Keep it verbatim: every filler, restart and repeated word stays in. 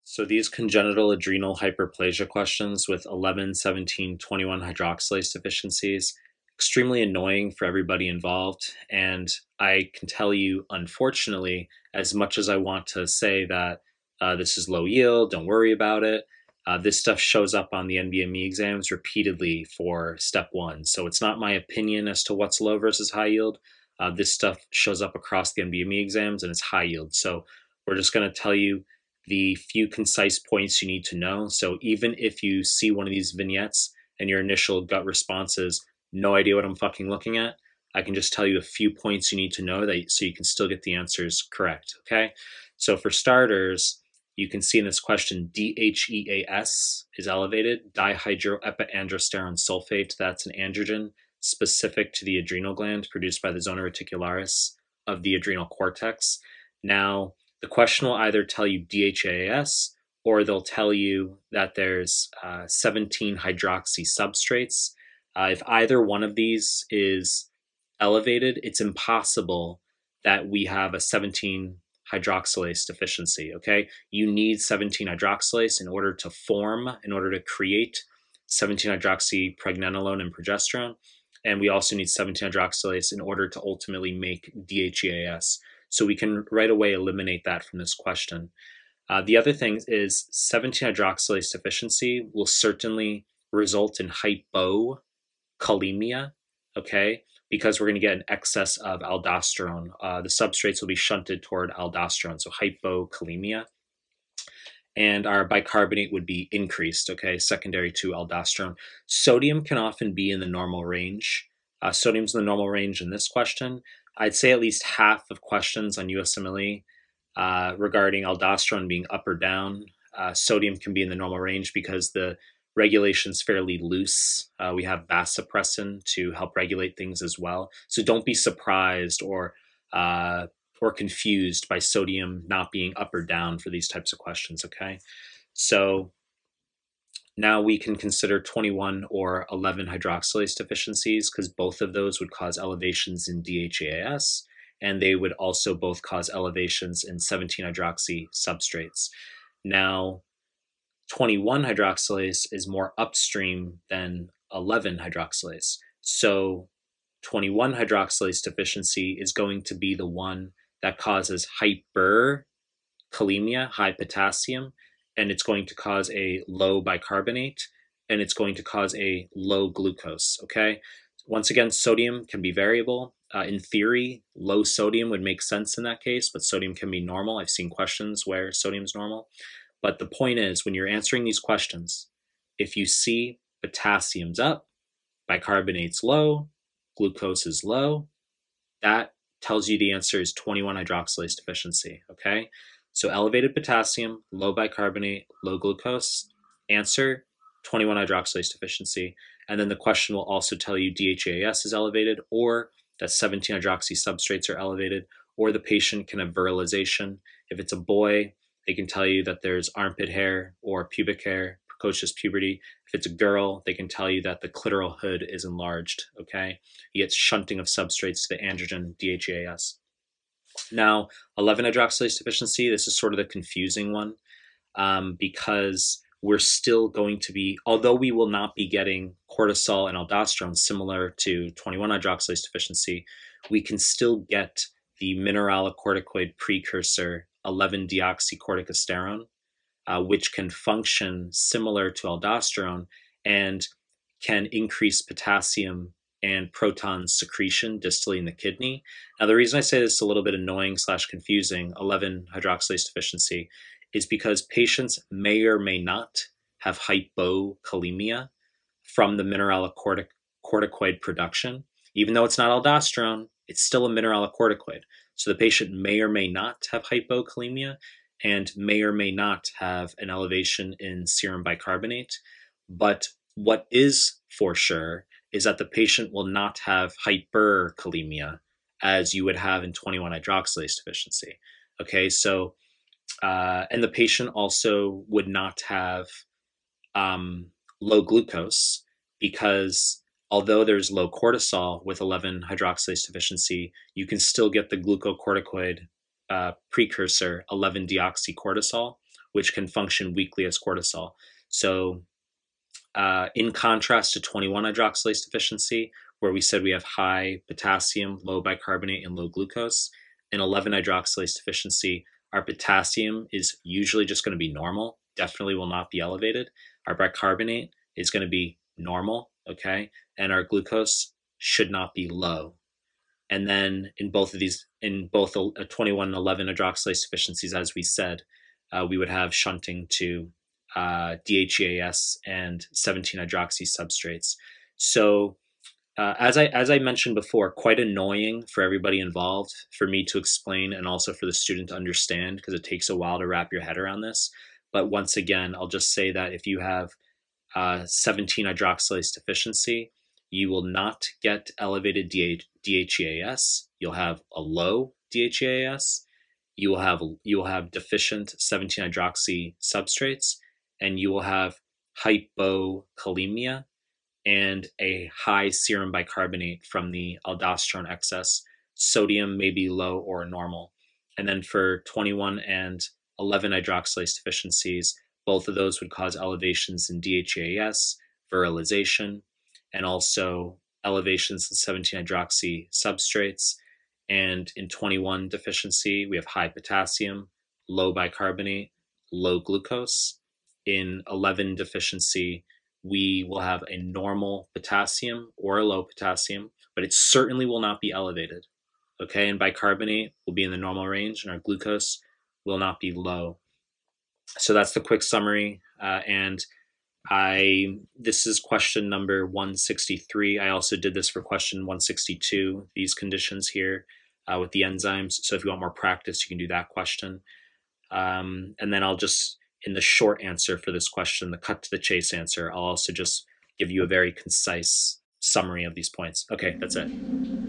So these congenital adrenal hyperplasia questions with eleven, seventeen, twenty-one hydroxylase deficiencies, extremely annoying for everybody involved. And I can tell you, unfortunately, as much as I want to say that uh, this is low yield, don't worry about it, uh, this stuff shows up on the N B M E exams repeatedly for step one. So it's not my opinion as to what's low versus high yield. Uh, this stuff shows up across the N B M E exams and it's high yield. So we're just going to tell you the few concise points you need to know. So even if you see one of these vignettes and your initial gut response is no idea what I'm fucking looking at, I can just tell you a few points you need to know that so you can still get the answers correct. Okay. So for starters, you can see in this question D H E A S is elevated, dihydroepiandrosterone sulfate. That's an androgen specific to the adrenal gland produced by the zona reticularis of the adrenal cortex. Now, the question will either tell you D H E A S or they'll tell you that there's uh, seventeen hydroxy substrates. Uh, if either one of these is elevated, it's impossible that we have a seventeen hydroxylase deficiency, okay? You need seventeen hydroxylase in order to form, in order to create seventeen hydroxy pregnenolone and progesterone. And we also need seventeen hydroxylase in order to ultimately make D H E A S. So we can right away eliminate that from this question. Uh, the other thing is seventeen hydroxylase deficiency will certainly result in hypokalemia, okay? Because we're going to get an excess of aldosterone. Uh, the substrates will be shunted toward aldosterone, so hypokalemia. And our bicarbonate would be increased, okay, secondary to aldosterone. Sodium can often be in the normal range. Uh, sodium's in the normal range in this question. I'd say at least half of questions on U S M L E uh, regarding aldosterone being up or down, uh, sodium can be in the normal range because the regulation's fairly loose. Uh, we have vasopressin to help regulate things as well. So don't be surprised or uh, or confused by sodium not being up or down for these types of questions, okay? So now we can consider twenty-one or eleven hydroxylase deficiencies because both of those would cause elevations in D H E A S and they would also both cause elevations in seventeen hydroxy substrates. Now, twenty-one hydroxylase is more upstream than eleven hydroxylase. So twenty-one hydroxylase deficiency is going to be the one that causes hyperkalemia, high potassium, and it's going to cause a low bicarbonate, and it's going to cause a low glucose, okay? Once again, sodium can be variable. Uh, in theory, low sodium would make sense in that case, but sodium can be normal. I've seen questions where sodium's normal. But the point is, when you're answering these questions, if you see potassium's up, bicarbonate's low, glucose is low, that tells you the answer is twenty-one hydroxylase deficiency, okay? So elevated potassium, low bicarbonate, low glucose, answer twenty-one hydroxylase deficiency. And then the question will also tell you D H E A S is elevated or that seventeen hydroxy substrates are elevated, or the patient can have virilization. If it's a boy, they can tell you that there's armpit hair or pubic hair, precocious puberty. If it's a girl, they can tell you that the clitoral hood is enlarged, okay? You get shunting of substrates to the androgen D H E A S. Now, eleven hydroxylase deficiency, this is sort of the confusing one um, because we're still going to be, although we will not be getting cortisol and aldosterone similar to twenty-one hydroxylase deficiency, we can still get the mineralocorticoid precursor eleven deoxycorticosterone, uh, which can function similar to aldosterone and can increase potassium and proton secretion distally in the kidney. Now, the reason I say this is a little bit annoying slash confusing, eleven hydroxylase deficiency, is because patients may or may not have hypokalemia from the mineralocorticoid production. Even though it's not aldosterone, it's still a mineralocorticoid. So the patient may or may not have hypokalemia and may or may not have an elevation in serum bicarbonate. But what is for sure is that the patient will not have hyperkalemia as you would have in twenty-one hydroxylase deficiency. Okay, so uh, and the patient also would not have um, low glucose because although there's low cortisol with eleven hydroxylase deficiency, you can still get the glucocorticoid uh, precursor eleven deoxycortisol, which can function weakly as cortisol. So uh, in contrast to twenty-one hydroxylase deficiency, where we said we have high potassium, low bicarbonate, and low glucose, in eleven hydroxylase deficiency, our potassium is usually just going to be normal, definitely will not be elevated. Our bicarbonate is going to be normal, okay? And our glucose should not be low. And then in both of these, in both twenty-one and eleven hydroxylase deficiencies, as we said, uh, we would have shunting to uh, D H E A S and seventeen hydroxy substrates. So uh, as I as I mentioned before, quite annoying for everybody involved, for me to explain and also for the student to understand, because it takes a while to wrap your head around this. But once again, I'll just say that if you have uh, seventeen hydroxylase deficiency, you will not get elevated D H E A S. You'll have a low D H E A S. You will have you will have deficient seventeen hydroxy substrates, and you will have hypokalemia and a high serum bicarbonate from the aldosterone excess. Sodium may be low or normal. And then for twenty-one and eleven hydroxylase deficiencies, both of those would cause elevations in D H E A S, virilization, and also elevations in seventeen hydroxy substrates. And in twenty-one deficiency, we have high potassium, low bicarbonate, low glucose. In eleven deficiency, we will have a normal potassium or a low potassium, but it certainly will not be elevated. Okay, and bicarbonate will be in the normal range, and our glucose will not be low. So that's the quick summary. Uh, and I this is question number one sixty-three. I also did this for question one sixty-two, these conditions here uh, with the enzymes. So if you want more practice, you can do that question. Um, and then I'll just, in the short answer for this question, the cut to the chase answer, I'll also just give you a very concise summary of these points. Okay, that's it.